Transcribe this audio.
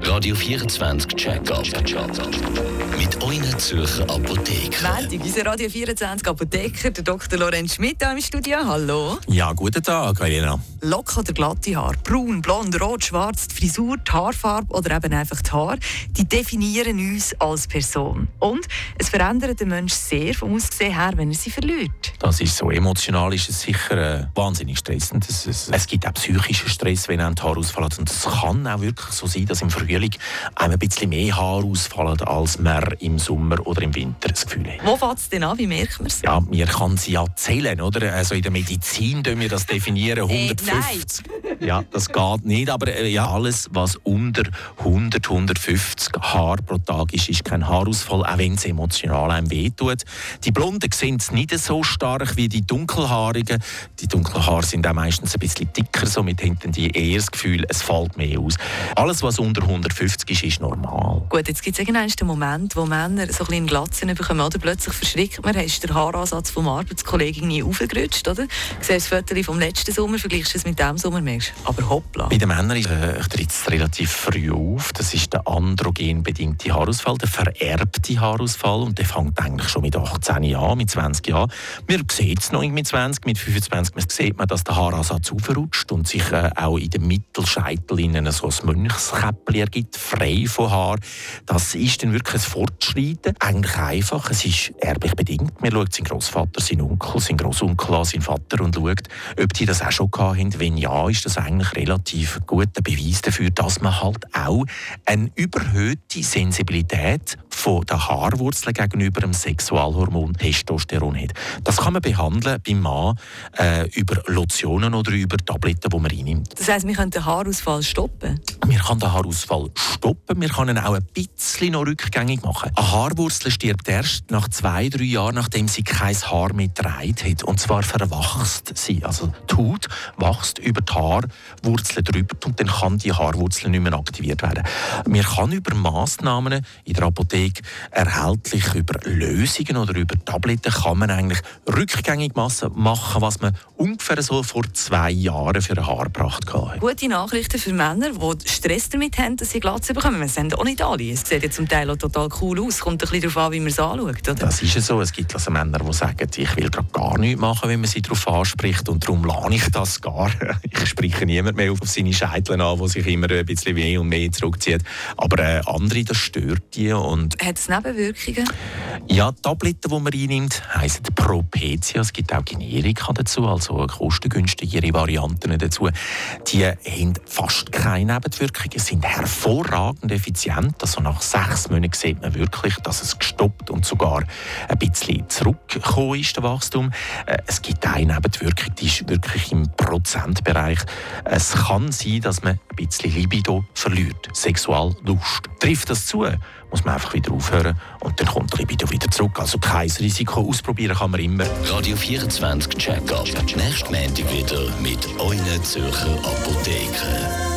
Radio 24 Check-up. Mit euren Zürcher Apotheken. Montag, unser Radio 24 Apotheker, der Dr. Lorenz Schmidt hier im Studio. Hallo. Ja, guten Tag, Elena. Lock oder glatte Haare, braun, blond, rot, schwarz, die Frisur, die Haarfarbe oder eben einfach die Haare, die definieren uns als Person. Und es verändert den Menschen sehr vom Aussehen her, wenn er sie verliert. Das ist so. Emotional ist es sicher wahnsinnig stressend. Es gibt auch psychischen Stress, wenn einem die Haare ausfallen. Und es kann auch wirklich so sein, dass im Frühling einem ein bisschen mehr Haare ausfallen, als man im Sommer oder im Winter das Gefühl hat. Wo fängt es denn an? Wie merkt man es? Ja, wir können sie ja zählen, oder? Also in der Medizin definieren wir das. 150. Ja, das geht nicht. Aber ja, alles, was unter 100, 150 Haare pro Tag ist, ist kein Haarausfall, auch wenn es emotional einem wehtut. Die Blonden sehen es nicht so stark wie die Dunkelhaarigen. Die dunklen Haare sind auch meistens ein bisschen dicker, somit haben die eher das Gefühl, es fällt mehr aus. Alles, was unter 150 ist normal. Gut, jetzt gibt es irgendeinen Moment, wo Männer so ein bisschen Glatzen bekommen, oder plötzlich verschrickt man, ist der Haaransatz vom Arbeitskollegen nie aufgerutscht, oder? Du siehst das Foto vom letzten Sommer, vergleichst es mit diesem Sommer, merkst aber hoppla. Bei den Männern tritt es relativ früh auf. Das ist der androgenbedingte Haarausfall, der vererbte Haarausfall. Und der fängt eigentlich schon mit 18 Jahren, mit 20 Jahren. Wir sehen es noch mit 20, mit 25 sieht man, dass der Haaransatz aufrutscht und sich auch in den Mittelscheitel so ein Mönchskäppchen ergibt, frei von Haar. Das ist dann wirklich ein Fortschreiten. Eigentlich einfach. Es ist erblich bedingt. Man schaut seinen Grossvater, seinen Onkel, seinen Grossonkel an, seinen Vater und schaut, ob die das auch schon hatten. Wenn ja, ist das eigentlich relativ guter Beweis dafür, dass man halt auch eine überhöhte Sensibilität von der Haarwurzel gegenüber dem Sexualhormon Testosteron hat. Das kann man behandeln beim Mann über Lotionen oder über Tabletten, die man einnimmt. Das heisst, wir können den Haarausfall stoppen? Wir können den Haarausfall stoppen, wir können ihn auch ein bisschen noch rückgängig machen. Eine Haarwurzel stirbt erst nach 2-3 Jahren, nachdem sie kein Haar mehr getragen hat. Und zwar verwachst sie. Also die Haut wächst über die Haarwurzeln drüber und dann kann die Haarwurzel nicht mehr aktiviert werden. Wir können über Massnahmen in der Apotheke erhältlich, über Lösungen oder über Tabletten, kann man eigentlich rückgängig machen, was man ungefähr so vor 2 Jahren für ein Haar gebracht hat. Gute Nachrichten für Männer, die Stress damit haben, dass sie Glatze bekommen. Wir sind auch nicht alle. Es sieht ja zum Teil auch total cool aus. Kommt ein bisschen darauf an, wie man es anschaut, oder? Das ist ja so. Es gibt also Männer, die sagen, ich will gerade gar nichts machen, wenn man sie darauf anspricht. Und darum lerne ich das gar. Ich spreche niemand mehr auf seine Scheitel an, die sich immer ein bisschen mehr und mehr zurückzieht. Aber andere, das stört die. Und hat es Nebenwirkungen? Ja, die Tabletten, die man einnimmt, heissen Propecia. Es gibt auch Generika dazu, also kostengünstigere Varianten dazu. Die haben fast keine Nebenwirkungen, sind hervorragend effizient. Also nach 6 Monaten sieht man wirklich, dass es gestoppt und sogar ein bisschen zurückgekommen ist, der Wachstum. Es gibt eine Nebenwirkung, die ist wirklich im Prozentbereich. Es kann sein, dass man ein bisschen Libido verliert, Sexuallust. Trifft das zu, muss man einfach wieder aufhören und dann kommt die Libido wieder zurück. Also kein Risiko, ausprobieren kann man immer. Radio 24 Check-up. Nächsten Montag wieder mit euren Zürcher Apotheken.